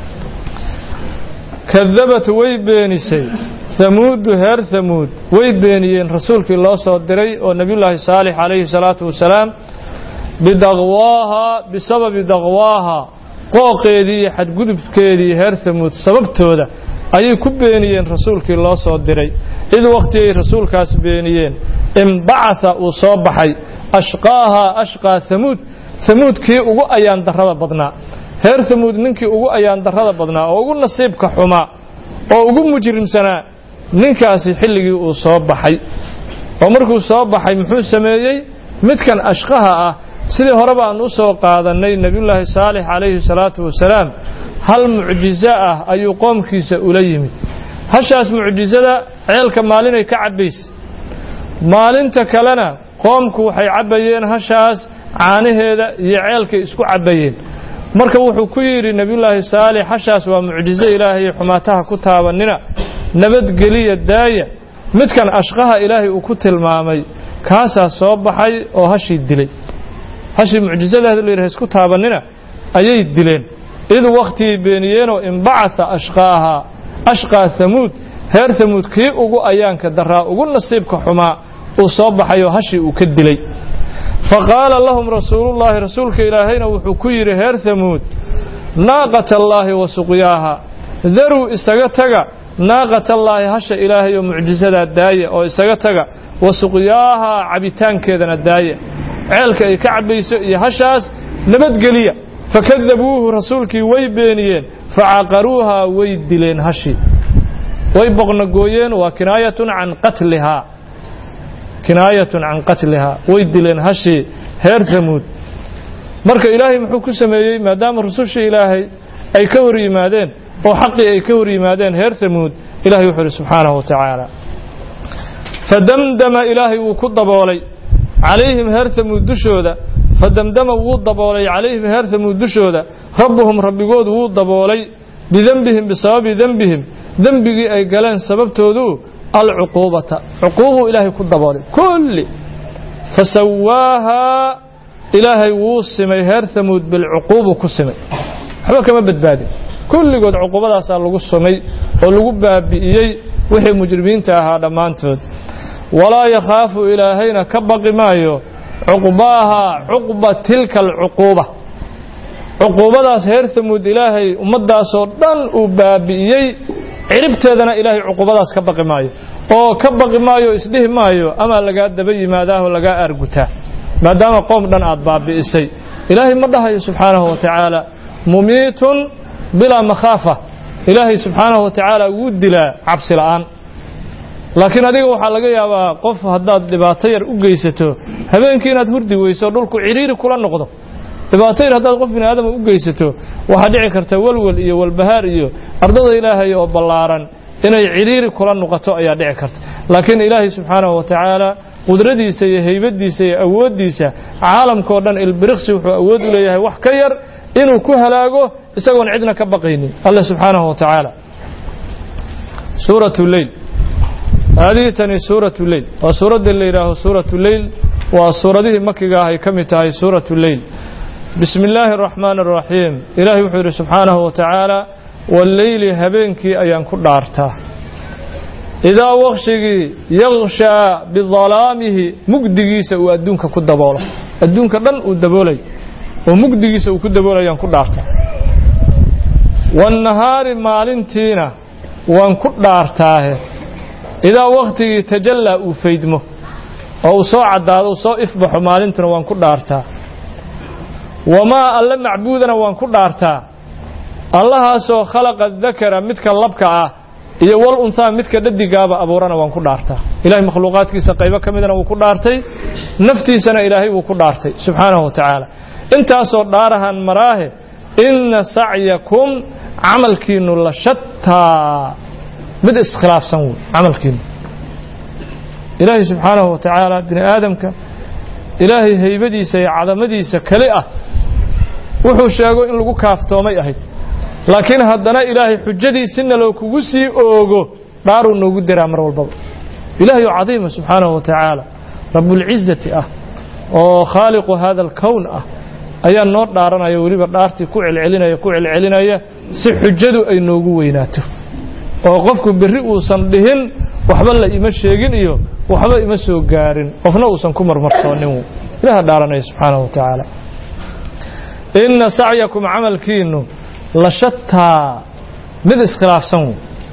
kadabat way beenisay thamud her thamud way beeniyeen rasuulkii loo soo diray oo nabiyullaahi saalix alayhi salaatu wasalaam bidaqwaaha bisababi daqwaaha qooqeedii xadgudubkeedii her thamud sababtooda ayay ku beeniyeen rasuulkii loo soo diray id waqti ay rasuulkaas beeniyeen in ba'atha uu soo baxay ashqaaha ashqa thamud thamud kii ugu ayaan darrada badnaa heer thamud ninkii ugu ayaan darrada badnaa oo ugu nasiibka xuma oo ugu mujrimsanaa ninkaasi xilligii uu soo baxay oo markuu soo baxay muxuu sameeyay midkan ashqaha ah sidii hore baan u soo qaadanay nabiyullaahi saalix alayhi salaatu wasalaam hal mucjiza ah ayuu qoomkiisa ula yimid hashaas mucjizada ceelka maalin ay ka cabaysay maalinta kalena qoomku waxay cabayeen hashaas caanaheeda iyo ceelka isku cabayeen marka wuxuu ku yiri nabiyullaahi saalix hashaas waa mucjizo ilaahay xumaataha ku taabanina nabad geliya daaya midkan ashqaha ilaahay uu ku tilmaamay kaasa soo baxay oo hashi dilay hashi mucjizada leeyahay isku taabanina ayay dileen إذ وقتي بينيينو إن بعث أشقاها أشقى ثمود هير ثمود كي أغو أيان كدراء أغو نصيب كحما أصابح يوهشي أكدلي فقال لهم رسول الله رسولك إلهينا وحكير هير ثمود ناقة الله وسقياها ذروا إساقتك ناقة الله هشا إلهي ومعجزة الداية أو إساقتك وسقياها عبتان كذا الداية عيلك يكعبي هشاس نبت قليا فكذبوه رسولك ويبينيين فعقروها ويدلين هشي ويبغنقوين وكناية عن قتلها كناية عن قتلها ويدلين هشي هير ثمود مرك إلهي محوك سميي ما دام رسول إلهي أي كوري مادين وحقي أي كوري مادين هير ثمود إلهي يحر سبحانه وتعالى فدمدم إلهي وكد بولي عليهم هير ثمود دشودا فدمدم وود بولي عليهم هير ثمود دشودا ربهم ربيقود وود بولي بذنبهم بسبب ذنبهم ذنبي أي قلان سببتودو العقوبة عقوبة إلهي كد بولي كل فسواها إلهي وصمي هير ثمود بالعقوبة كسمي حبا كما بدبادي كل قد عقوبة أسأل لغو السمي ولغو بابئيي وحي مجرمين تاها دمانتود ولا يخاف إلهينا كبق مايو عقباها عقبة تلك العقوبة عقوبة هير ثمود إلهي ومدى صردان وبابئيي ciribteedana ilaahay cuqubadaas ka baqi maayo oo ka baqi maayo isdhihi maayo ama laga dabay yimaadaho laga argutaa maadaama qoom dhan aad baabiisay ilaahay ma dhahayo subhanahu wa ta'ala mumitun bila makhafa ilaahay subhanahu wa ta'ala wuu dilaa cabsi la'aan laakiin adiga waxa laga yaabaa qof hadaad dhibaato yar u geysato habeenkii inaad hurdi weyso dhulku ciriiri kula noqdo dhibaato yar hadaad qof bini aadam u geysato waxa dhici karta walwal iyo walbahaar iyo ardada ilaahay oo ballaaran inay ciriiri kula noqoto ayaa dhici karta laakiin ilaahay subhanahu wa ta'ala qudradiisa iyo haybadiisa iyo awoodiisa caalamka dhan ilbiriqsi wuxuu awood u leeyahay wax ka yar inuu ku halaago isagoon cidna ka baqaynin Allah subhanahu wa ta'ala suratul layl هذه تاني سورة الليل وسورة الليل هو سورة الليل وسورة مكة هي كم تهي سورة الليل بسم الله الرحمن الرحيم إلهي وحده سبحانه وتعالى والليل هبينكي أيان كدارتا إذا وغشقي يغشى بظلامه مقدقيس وأدونك كدبوله أدونك دن ودبولي ومقدقيس وكدبوله أيان كدارتا والنهار مالنتينا وان كدارتاه إذا وقتي تجلى وفيدمه أو صاعد أو صا إفبح مالنتنا وان كدارتا وما ألا معبودنا وان كدارتا الله سو خلق الذكر متك اللبكة iyo wal unsa midka dhadigaaba abuurana waan ku dhaartaa ilaahay makhluuqaadkiisa qaybo kamidana wuu ku dhaartay naftiisana ilaahay wuu ku dhaartay subhanahu wa ta'ala intaasoo dhaarahan maraahe inna sa'yakum amalkiinu la shatta mid iskhilaafsan uu amalkiinu ilaahay subhanahu wa ta'ala bini aadamka ilaahay haybadiisa iyo cadamadiisa kale ah wuxuu sheego in lagu kaaftoomay ahayd laakiin haddana ilaahay xujadiisina loo kugu sii oogo dhaaru noogu diraa mar walba ilaahay cadiim subhanahu wa ta'ala rabbul izzati ah oo khaliq hada al-kawn ah ayaa noo dhaaranaya waliba dhaartii ku celcelinaya ku celcelinaya si xujadu ay noogu weynaato oo qofku bari uu san dhihin waxba la ima sheegin iyo waxba ima soo gaarin qofna uu san ku marmarsoonin ilaahay dhaaranaya subhanahu wa ta'ala inna sa'yakum amalkiinu la shatta mid iskhilaafsan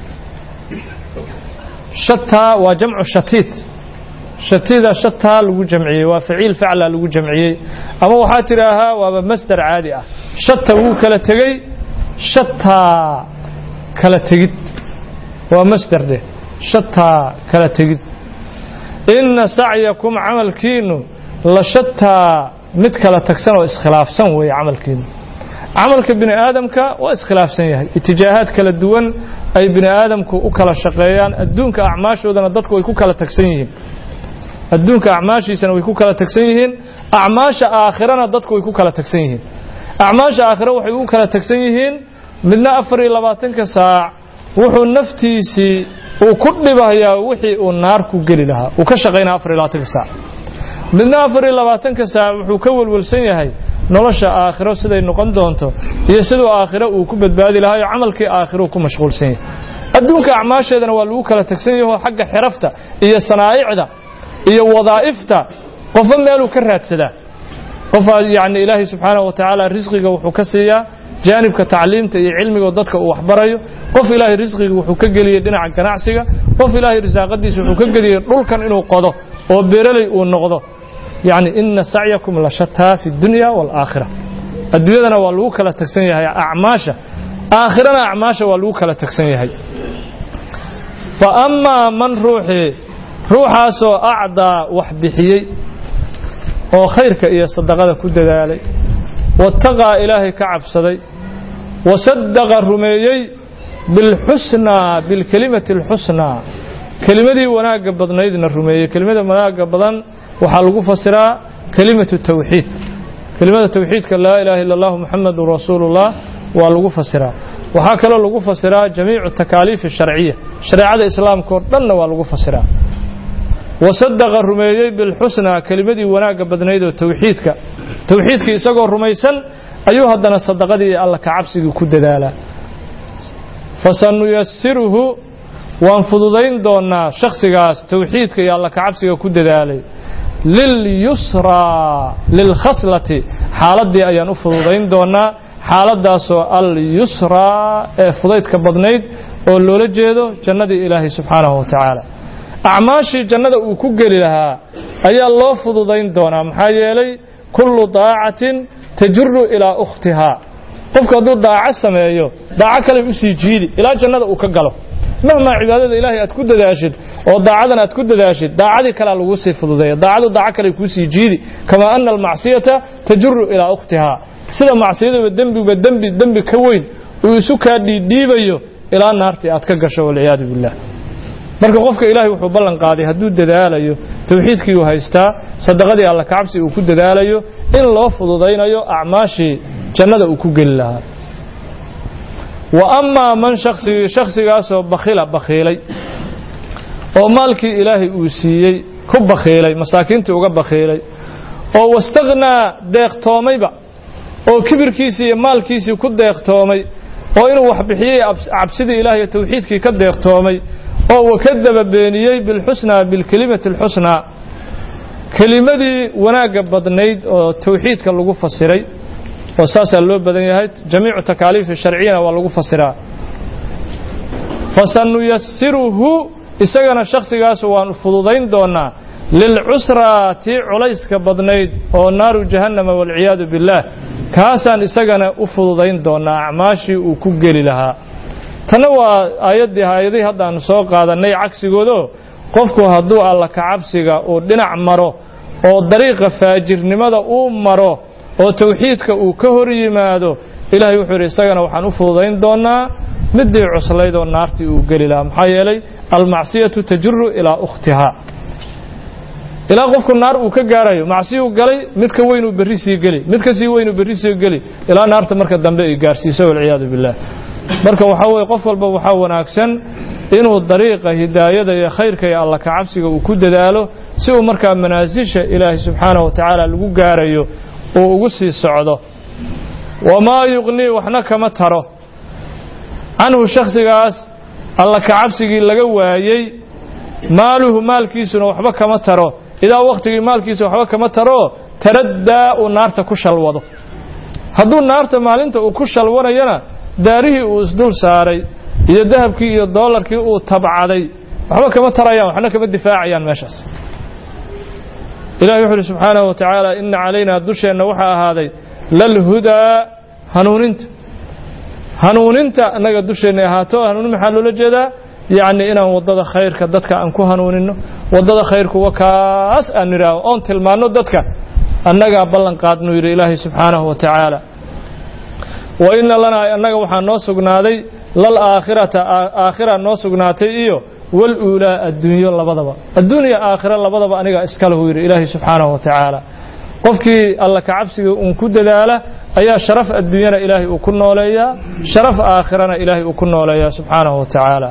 shatta waa jamcu shatit shatida shatta lagu jamciyay waa faciil facla lagu jamciyay ama waxa tiraaha waa masdar caadi ah shatta wuu kala tagay shatta kala tagid waa masdar de shatta kala tagid inna sa'yakum amalkiinu la shatta mid kala tagsan oo iskhilaafsan way amalkiinu عملك بني آدمك وإسخلاف سنيه اتجاهات كلا دوان أي بني آدمك وكلا شقيان الدونك أعماش ودنا ضدك ويكو كلا تكسينيهن الدونك أعماشي سنة ويكو كلا تكسينيهن أعماش آخرنا ضدك ويكو كلا تكسينيهن أعماش آخرة ويكو كلا تكسينيهن من أفري لباتنك ساع وحو النفتيسي وكل بها وحي النار كقلي لها وكشغينا أفري لباتنك ساع من أفري لباتنك ساع وحو كول والسنية هاي nolosha aakhiro siday noqon doonto iyo sidoo aakhiro uu ku badbaadi lahayo amalkii aakhiro ku mashquulsan yahay adduunka acmaasheedana waa lagu kala tagsan yahay xagga xirafta iyo sanaa'icda iyo wadaa'ifta qofa meel uu ka raadsada qofa yaani ilaahi subhanahu wa ta'ala rizqiga wuxuu ka siiyaa jaanibka tacliimta iyo cilmiga dadka uu waxbarayo qof ilaahi rizqiga wuxuu ka galiyay dhinaca ganacsiga qof ilaahi risaaqadiisa wuxuu ka galiyay dhulkan inuu qodo oo beeralay uu noqdo يعني إن سعيكم لشتى في الدنيا والآخرة الدنيا والوك لا تكسنيها هي أعماشة آخرنا أعماشة والوك لا تكسنيها هي فأما من روحي روحا سو أعدى وحبحيي وخيرك إيا صدقاء كد ذلك واتقى إلهي كعب صدي وصدق الرميي بالحسنى بالكلمة الحسنى كلمة دي وناق بدنيدنا الرميي كلمة وناق بدن waxaa lagu fasiraa kalimatu tawxiid kalimada tawxiidka la ilaaha illa allah muhammadur rasuulullah waa lagu fasiraa waxa kale lagu fasiraa jamiicu takaaliif sharciya shariicada islaamka oo dhan waa lagu fasiraa wasaddaqa rumeeyay bil husna kalimadii wanaaga badnayd oo tawxiidka tawxiidka isagoo rumaysan ayuu haddana sadaqadii alla ka cabsiga ku dadaalaa fasanuyassiruhu waan fududayn doonaa shakhsigaas tawxiidka iyo alla ka cabsiga ku dadaalay لليسرى للخصلة حالدي أيان أفضلين دونا حالدا سو اليسرى فضيت كبدنيد ولولا جيدو جنة إلهي سبحانه وتعالى أعماشي جنة وكجل لها أي الله فضلين دونا محايلي كل ضاعة تجر إلى أختها قفك دو ضاعة سمايو ضاعة كلم يسيجيدي إلى جنة وكجله مهما عبادة إلهي أتكد داشد أو ضاعدنا أتكد داشد ضاعدي كلا لوصي فضلية ضاعد ضاعة كلا يكوسي جيدي كما أن المعصية تجر إلى أختها سيدا معصية بالدنب بالدنب الدنب كوين ويسوكها دي ديبيو إلى النار أتكقش والعياذ بالله marka qofka ilaahay wuxuu ballan qaaday haduu dadaalayo tawxiidkii uu haystaa sadaqadii alla ka cabsi uu ku dadaalayo in loo fududeynayo acmaashi jannada uu ku gali lahaa wa amma man shakhsi shakhsigaas oo bakhila bakhilay oo maalkii ilaahay uu siiyay ku bakhilay masaakiintii uga bakhilay oo wastagna deeqtoomayba oo kibirkiisa iyo maalkiisa ku deeqtoomay oo inuu wax bixiyay cabsidii ilaahay tawxiidkii ka deeqtoomay oo wakadaba beeniyay bil husna bil kalimati al husna kalimadii wanaaga badnayd oo tawxiidka lagu fasiray oo saasa loo badan yahay jamiicu takaaliif sharciina waa lagu fasiraa fasanu yassiruhu isagana shakhsigaas waan fududayn doonaa lil usrati culayska badnayd oo naaru jahannama wal iyad billah kaasan isagana u fududayn doonaa acmaashi uu ku gali lahaa tan waa aayadii aayadii hadaan soo qaadanay cagsigoodo qofku haduu alla ka cabsiga oo dhinac maro oo dariiqa faajirnimada uu maro oo tawxiidka uu ka hor yimaado ilaahay wuxuu yiri isagana waxaan u fududayn doonaa midii cuslayd oo naartii uu gali lahaa maxaa yeelay al macsiyatu tajru ila ukhtiha ila qofku naar uu ka gaarayo macsiyo galay mid ka weyn uu bari sii gali mid ka sii weyn uu bari sii gali ila naarta marka dambe ay gaarsiiso wal iyad billah marka waxa way qof walba waxa wanaagsan inuu dariiqa hidaayada iyo khayrka iyo alla ka cabsiga uu ku dadaalo si uu marka manaasisha ilaahay subhanahu wa ta'ala lagu gaarayo oo ugu sii socdo wama yuqni waxna kama taro anhu shakhsigaas alla ka cabsigii laga waayay maaluhu maalkiisuna waxba kama taro ida waqtigii maalkiisa waxba kama taro taradda oo naarta ku shalwado haduu naarta maalinta uu ku shalwanayna daarihii uu isdul saaray iyo dahabkii iyo doolarkii uu tabcaday waxba kama tarayaan waxna kama difaacayaan meeshaas ilaahay wuxuu subhanahu wa ta'ala inna alayna dusheena waxa ahaaday lal huda hanuuninta hanuuninta anaga dusheena ahaato hanuunin maxaa loo jeedaa yaani inaan wadada khayrka dadka aan ku hanuunino wadada khayrku wakaas aan niraaw on tilmaano dadka annaga ballan qaadno yiri ilaahay subhanahu wa ta'ala wa inna lana annaga waxa noo sugnaaday lal aakhirata aakhira noo sugnaatay iyo wal uula adduunyo labadaba adduunyo aakhira labadaba aniga iskala hu yiri ilaahay subhanahu wa ta'ala qofkii alla ka cabsiga uu ku dadaala ayaa sharaf adduunyada ilaahay uu ku nooleeyaa sharaf aakhirana ilaahay uu ku nooleeyaa subhanahu wa ta'ala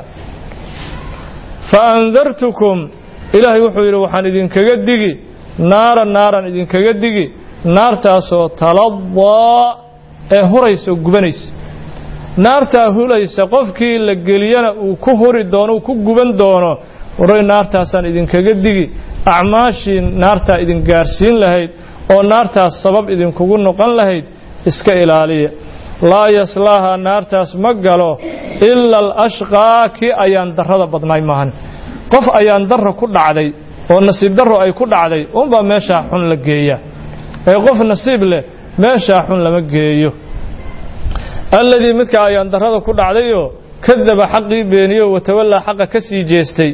fa anzartukum ilaahay wuxuu yiri waxaan idin kaga digi naara naaran idin kaga digi naartaasoo taladda ee horayso gubanaysa naarta hulaysa qofkii la geliyana uu ku hori doono ku guban doono waray naartaasan idin kaga digi acmaashin naarta idin gaarsiin lahayd oo naartaas sabab idin kugu noqon lahayd iska ilaaliya la yaslaha naartaas ma galo illa al-ashqa ki ayaan darrada badnay maahan qof ayaan darro ku dhacday oo nasiib darro ay ku dhacday oo ba meesha xun la geeya ee qof nasiib leh meesha xun lama geeyo alladii midka ayaan darrada ku dhacdayo kadaba xaqii beeniyo watawalla xaqa ka sii jeestay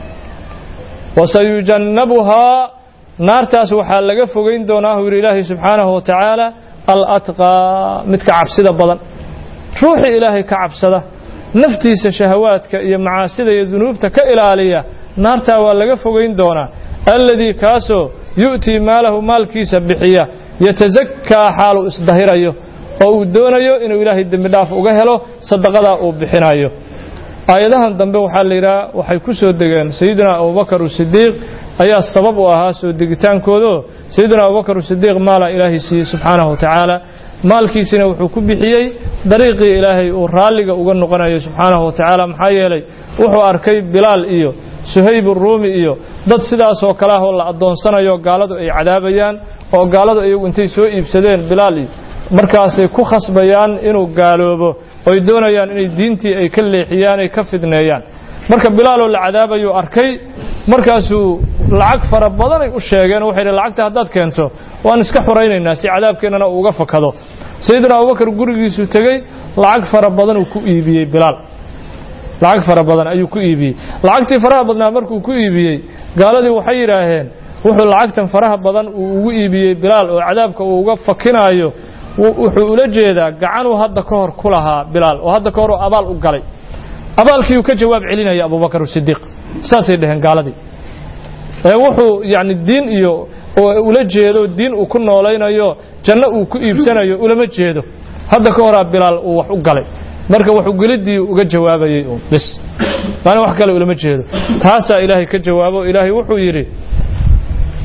wasayujannabuha naartaas waxa laga fogeyn doonaa hur ilaahi subhanahu wa ta'ala al-atqa midka cabsida badan ruuxi ilaahi ka cabsada naftiisa shahawaadka iyo macaasida iyo dunuubta ka ilaaliya naarta waa laga fogeyn doonaa alladii kaaso yu'ti maalahu maalkiisa bixiya yatazakka xaalu isdahirayo oo uu doonayo inuu ilaahay dambi dhaaf uga helo sadaqada uu bixinayo aayadahan dambe waxa la yiraahdaa waxay ku soo degeen sayyidina Abu Bakar as-Siddiq ayaa sabab u ahaa soo degitaankooda sayyidina Abu Bakar as-Siddiq maala ilaahi subhanahu wa ta'ala maalkiisina wuxuu ku bixiyay dariiqii ilaahay oo raaliga uga noqonayo subhanahu wa ta'ala maxaa yeelay wuxuu arkay Bilaal iyo Suhayb ar-Rumi iyo dad sidaas oo kala ah oo la adoonsanayo gaaladu ay cadaabayaan oo gaaladu ay intay soo iibsadeen Bilaal markaas ay ku khasbayaan inuu gaaloobo oo doonayaan inay diintii ay ka leexiyaan ay ka fidneeyaan marka Bilaal oo la cadaabayo arkay markaasuu lacag fara badan ay u sheegeen waxay lacagta hadaad keento waan iska xoreynaynaa si cadaabkeenana uga fakado sayyidina Abu Bakar gurigiisu tagay lacag fara badan uu ku iibiyay Bilaal lacag fara badan ayuu ku iibiyay lacagtii faraha badnaa markuu ku iibiyay gaaladii waxay yiraahdeen wuxuu lacagtan faraha badan uu ugu iibiyay Bilaal oo cadaabka uu uga fakinaayo wuxuu ula jeedaa gacan uu hadda ka hor ku lahaa Bilaal oo hadda ka hor abaal u galay abaalkii uu ka jawaab celinaya Abu Bakar as-Siddiq saasay dhahan gaaladii ee wuxuu yaani diin iyo oo ula jeedo diin uu ku noolaynayo janno uu ku iibsanayo ulama jeedo hadda ka hor Bilaal uu wax u galay marka wuxuu galidii uga jawaabayay oo bas baan wax kale ulama jeedo taasa ilaahay ka jawaabo ilaahay wuxuu yiri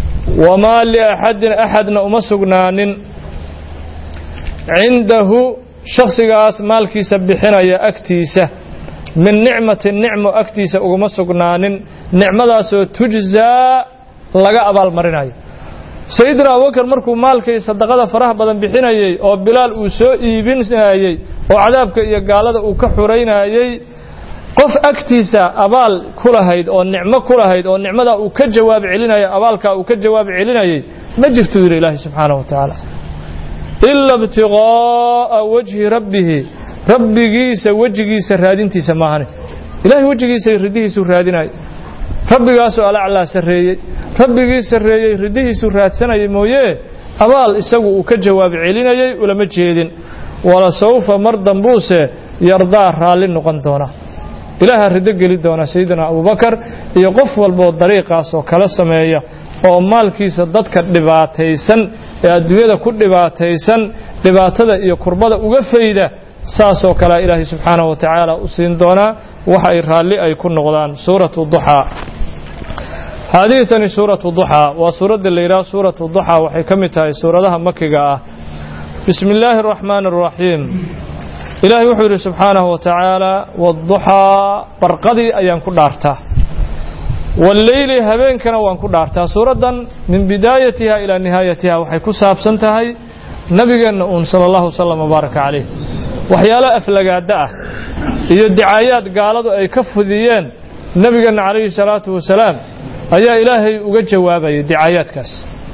wama li ahadin ahadna uma sugnaanin عنده shakhsigaas maalkiisa bixinaya agtiisa min nicmatin nicmo agtiisa uguma sugnaanin nicmadaasoo tujzaa laga abaalmarinayo sayidina abubakar markuu maalkay sadaqada faraha badan bixinayay oo bilaal uu soo iibinayay oo cadaabka iyo gaalada uu ka xureynayay qof agtiisa abaal ku lahayd oo nicmo ku lahayd oo nicmada uu ka jawaab celinayay abaalka uu ka jawaab celinayay ma jirto yiri ilaahay subxaanahu wa ta'ala illa ibtigaa wajhi rabbih rabbigiisa wajigiisa raadintiisa maahan ilaahay wajigiisa ridihiisu raadinay rabbigaasoo alaclaa sareeyay rabbigiisa sareeyay ridihiisu raadsanay mooyee abaal isagu uu ka jawaab celinayay ulama jeedin wala sawfa mardan buuse yardaa raali noqon doona ilaaha rido geli doona sayidina abubakar iyo qof walba dariiqaas oo kala sameeya oo maalkiisa dadka dhibaataysan ee adduunyada ku dhibaataysan dhibaatada iyo kurbada uga fayda saas oo kale ilaahay subxaanahu wa ta'ala u siin doona waxa ay raali ay ku noqdaan suuratu duha هذه تاني سورة الضحى وسورة الليلة سورة الضحى وحي كمتها سورة مكية بسم الله الرحمن الرحيم إلهي وحير سبحانه وتعالى والضحى برقدي أيام كدارته والليل هبين كان وان كدارته سورة من بدايتها إلى نهايتها وحي كساب سنتهي نبينا صلى الله وسلم وبارك عليه وحيالا أفلقات دعا إذا الدعايات قالوا أي كفذيين نبينا عليه الصلاة والسلام ayaa ilaahay uga jawaabay dicaayadkaas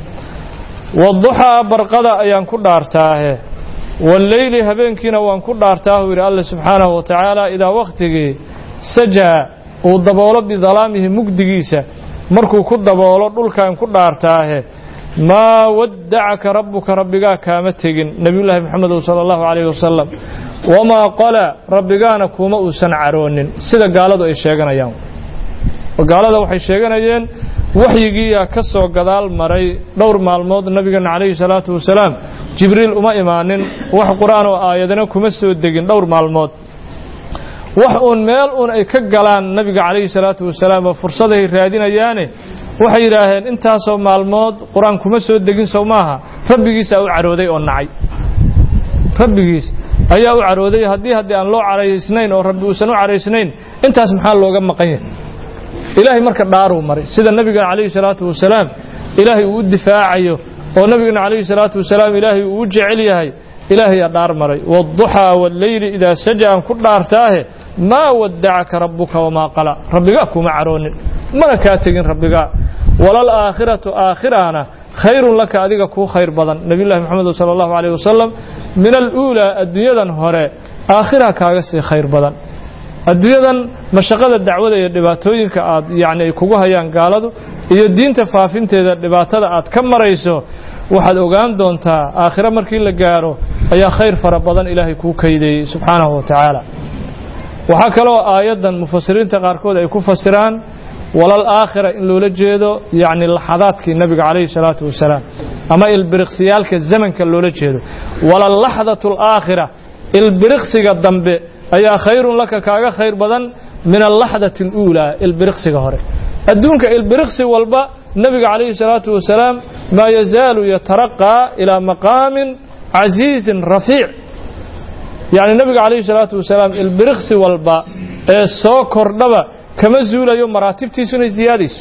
wadduha barqada ayaan ku dhaartaahe wallayli habeenkiina waan ku dhaartaa uu Allah subhanahu wa ta'ala ila waqtigi saja uu daboolo bidalaamihi mugdigiisa markuu ku daboolo dhulkaan ku dhaartaahe ma wadda'aka rabbuka rabbiga kaama tagin nabiyullaahi maxamed sallallahu alayhi wasallam wama qala rabbigaana kuma uusan caroonin sida gaaladu ay sheeganayaan وقالوا waxay sheeganayeen waxyigiiya ka soo gadaal maray dhowr maalmood nabiga kaleey salaatu wasalaam jibriil uma imaanin wax quraan oo aayadana kuma soo degin dhowr maalmood wax uun meel uun ay ka galaan nabiga kaleey salaatu wasalaam oo fursad ay raadinayaan waxay yiraahdeen intaas oo maalmood quraan kuma soo degin Soomaha rabbigiisa uu carooday oo nacay rabbigiis ayaa uu carooday hadii hadii aan loo caraysnayn oo rabbi uusan u caraysnayn intaas maxaa looga maqan yahay إلهي مركا دارو مري سيدا النبي عليه الصلاة والسلام إلهي ودفاعيه ونبي عليه الصلاة والسلام إلهي وجعليه إلهي دار مري والضحى والليل إذا سجى كل دارتاه ما ودعك ربك وما قلى ربك معرون ملكاتك ربك ولا الآخرة آخرانا خير لك أذيك كو خير بدن نبي الله محمد صلى الله عليه وسلم من الأولى الدنيا هراء آخرها كاغسي خير بدن adduunyadan mashaqada dacwada iyo dhibaatooyinka aad yaani kugu hayaan gaaladu iyo diinta faafinteeda dhibaatada aad ka marayso waxaad ogaan doontaa aakhira markii la gaaro ayaa khayr fara badan ilaahay ku kayday subhanahu wa ta'ala waxa kale oo aayadan mufassiriinta qaar kood ay ku fasiraan walal aakhira in loola jeedo yaani lahadaadkii nabiga kaleey salaatu wasalaam ama ilbiriqsiyalka zamanka loola jeedo walal lahadatul aakhira ilbiriqsiga dambe ayaa khayrun laka kaaga khayr badan min al-lahdati al-ula al-birqsiga hore adduunka al-birqsi walba nabiga kaleey salaatu wasalaam ma yazaalu yatarqa ila maqamin aziz rafi' yaani nabiga kaleey salaatu wasalaam al-birqsi walba ee soo kordhaba kama zuulayo maraatibtiisuna ziyaadis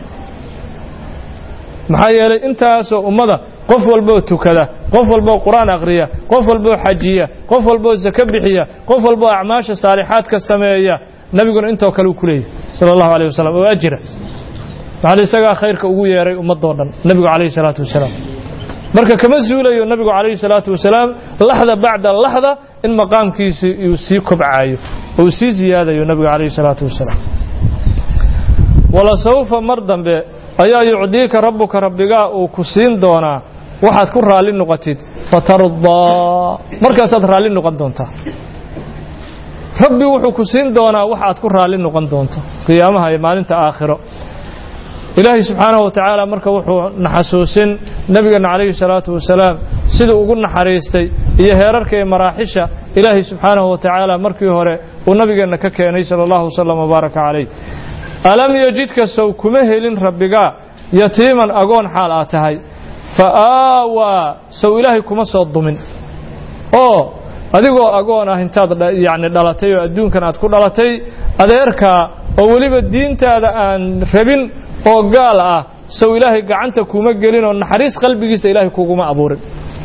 maxaa yeelay intaas oo ummada qof walba tukada qof walba quraan aqriya qof walba xajiya qof walba zakat bixiya qof walba acmaasha saalihaadka sameeya nabiguna intoo kale uu kuleeyay sallallahu alayhi wasallam oo ajira maxaa isaga khayrka ugu yeeray ummadoo dhan nabiga kaleey salaatu wasalaam marka kama zuulayo nabiga kaleey salaatu wasalaam lahda bacda lahda in maqaamkiisa uu sii kobcayo oo sii ziyaadayo nabiga kaleey salaatu wasalaam wala sawfa mardanbe ayaa yucdiika rabbuka rabbiga uu ku siin doonaa waxaad ku raali noqotid fatardaa markaas aad raali noqon doontaa rabbi wuxuu ku siin doonaa waxaad ku raali noqon doonto qiyaamaha iyo maalinta aakhiro ilaahi subhanahu wa ta'ala marka wuxuu naxasuusin nabiga kaleey salaatu wasalaam sida ugu naxariistay iyo heerarka ee maraaxisha ilaahi subhanahu wa ta'ala markii hore uu nabigeena ka keenay sallallahu alayhi wasallam baraka alayhi alam yajidka saw kuma helin rabbiga yatiiman agoon xaal aatahay faawa saw ilaahi kuma soo dumin oo adigoo agoon ah intaad yaani dhalatay oo adduunkan aad ku dhalatay adeerka oo waliba diintaada aan rabin oo gaal ah soo ilaahay gacanta kuma gelin oo naxariis qalbigiisa ilaahay kuguma abuurin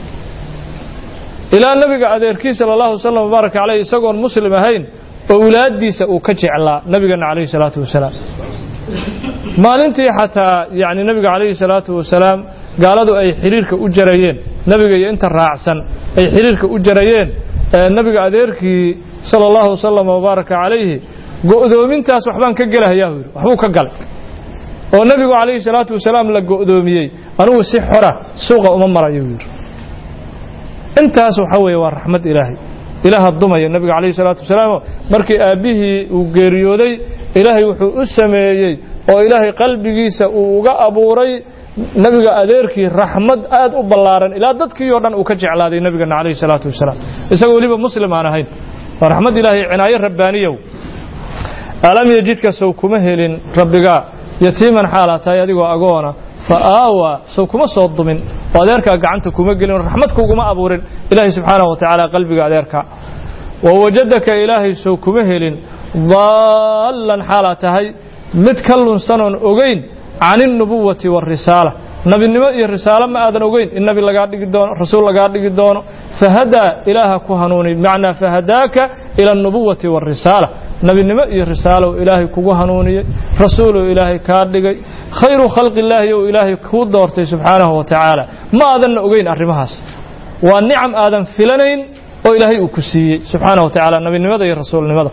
ilaa nabiga adeerkiisa sallallahu alayhi wasallam baraka alayhi isagoon muslim ahayn oo walaadiisa uu ka jeclaa nabiga alayhi salaatu wasalaam maalintii xataa yaani nabiga alayhi salaatu wasalaam gaaladu ay xiriirka u jarayeen nabiga iyo inta raacsan ay xiriirka u jarayeen nabiga adeerkii sallallahu alayhi wasallam baraka alayhi go'doomintaas waxbaan ka galahayaa waxbuu ka galay oo nabiga alayhi salaatu wasalaam la go'doomiyay anigu si xora suuqa uma marayo intaas waxa weeye waa raxmad ilaahay ilaaha dumaya nabiga alayhi salaatu wasalaam markii aabihii uu geeriyooday ilaahay wuxuu u sameeyay oo ilaahay qalbigiisa uu uga abuuray nabiga adeerkii raxmad aad u ballaaran ilaa dadkii oo dhan uu ka jeclaaday nabiga alayhi salaatu wasalaam isagoo waliba muslim aan ahayn raxmad ilaahay cinaayo rabbaaniyo alam yajidka soo kuma helin rabbiga yatiiman xaalatay adigoo agoona faawa soo kuma soo dumin adeerka gacanta kuma gelin raxmad kuguma abuurin ilaahay subhanahu wa ta'ala qalbiga adeerka wa wajadaka ilaahay soo kuma helin dhallan xaalatay mid kallun sanon ogeyn anin nubuwati war risala nabinimo iyo risaalo ma aadan ogeyn in nabi laga dhigi doono rasuul laga dhigi doono fahada ilaaha ku hanuuni macna fahadaaka ila nubuwati war risala nabinimo iyo risaalo ilaahay kugu hanuuniyay rasuul ilaahay ka dhigay khayru khalqi ilaahi oo ilaahay ku doortay subhanahu wa ta'ala ma aadan ogeyn arrimahaas waa nicam aadan filanayn oo ilaahay uu ku siiyay subhanahu wa ta'ala nabinimada iyo rasuulnimada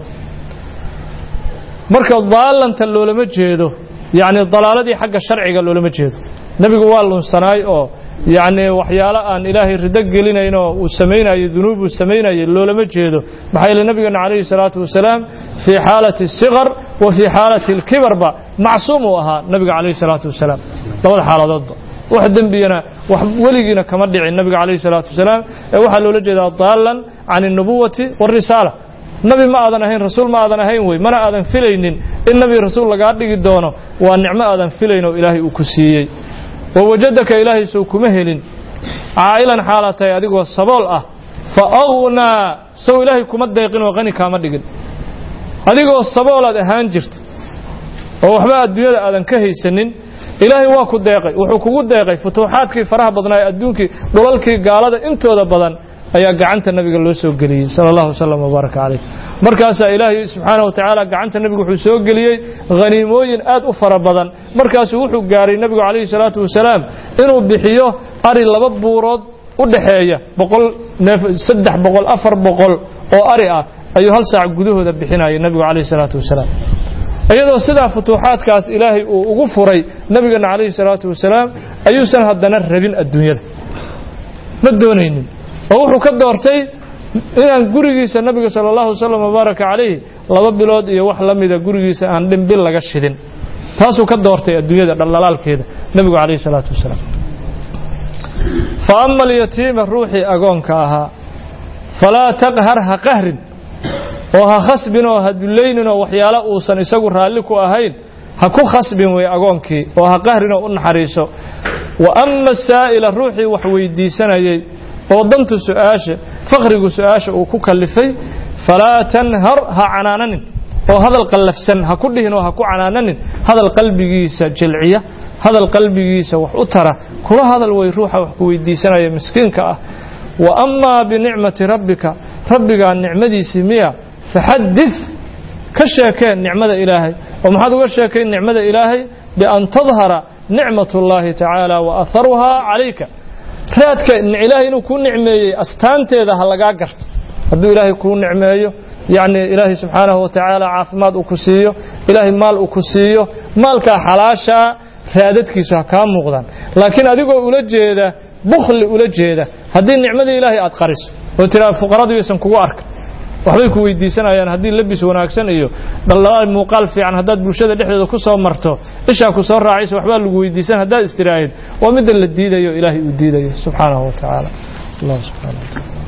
marka daalanta loolama jeedo يعني ضلالتي حق الشرع قالوا لما جيد نبي قوالون صناي أو يعني وحيالا أن إلهي ردق لنا إنه وسمينا ذنوب وسمينا يلو لما جيده بحيل النبي عليه الصلاة والسلام في حالة الصغر وفي حالة الكبر با معصوم وها النبي عليه الصلاة والسلام طول حالة ضد واحد بينا ولينا كما دعي النبي عليه الصلاة والسلام واحد لو لجد ضالا عن النبوة والرسالة nabi ma aadan ahayn rasuul ma aadan ahayn way mana aadan filaynin in nabi rasuul laga dhigi doono waa nicmo aadan filayno ilaahay uu ku siiyay oo wajadaka ilaahay soo kuma helin ailan xaalatay adigoo sabool ah fa aghna soo ilaahay kuma deeqin oo qani kaama dhigin adigoo sabool aad ahaan jirto oo waxba adduunyada aadan ka haysanin ilaahay waa ku deeqay wuxuu kugu deeqay futuuxaadkii faraha badnaa ee adduunkii dhulalkii gaalada intooda badan ayaa gacanta nabiga loo soo galiyay sallallahu alayhi wasallam baraka alayhi markaas ilaahay subhanahu wa ta'ala gacanta nabiga wuxuu soo galiyay qaniimooyin aad u fara badan markaas wuxuu gaaray nabiga alayhi salaatu wasalaam inuu bixiyo ari laba buurood u dhaxeeya boqol saddex boqol afar boqol oo ari ah ayuu hal saac gudahooda bixinayay nabiga alayhi salaatu wasalaam ayadoo sida futuuxaadkaas ilaahay uu ugu furay nabiga alayhi salaatu wasalaam ayuusan haddana rabin adduunyada ma doonaynin wuxuu ka doortay inaan gurigiisa nabiga sallallahu alayhi wasallam baraka alayhi laba bilood iyo wax la mid ah gurigiisa aan dhimbil laga shidin taasoo ka doortay adduunyada dhalalaalkeeda nabiga alayhi salaatu wasalaam fa amma al-yatim ruuhi agoonka aha fala taqhar ha qahrin oo ha khasbin oo ha dulaynin oo waxyaalo uusan isagu raali ku ahayn ha ku khasbin way agoonkii oo ha qahrin oo u naxariiso wa amma as-sa'ila ruuhi wax weydiisanayay oo dantu su'aasha faqrigu su'aasha uu ku kalifay fala tanhar ha canaananin oo hadal qalafsan ha ku dhihin oo ha ku canaananin hadal qalbigiisa jilciya hadal qalbigiisa wax u tara kula hadal way ruuxa wax ku weydiisanaya miskiinka ah wa amma bi ni'mati rabbika rabbiga ni'madiisi miya fahaddith ka sheekeen ni'mada ilaahay oo maxaad uga sheekeen ni'mada ilaahay bi an tadhara ni'matullahi ta'ala wa atharuha alayka raadka ilaahay inuu ku nicmeeyay astaanteeda ha laga garto haduu ilaahay ku nicmeeyo yaani ilaahay subhanahu wa ta'ala caafimaad uu ku siiyo ilaahay maal uu ku siiyo maalka xalaasha raadadkiisu ha ka muuqdaan laakiin adigoo ula jeeda bukhli ula jeeda hadii nicmada ilaahay aad qariso oo tira fuqaradu aysan kugu ark waxbay ku weydiisanayaan hadii labis wanaagsan iyo dhalaal muuqaal fiican hadaad bulshada dhexdeeda ku soo marto isha ku soo raacayso waxba lagu weydiisan hadaad istiraahid waa mid la diidayo ilaahay uu diidayo subhanahu wa ta'ala Allah subhanahu wa ta'ala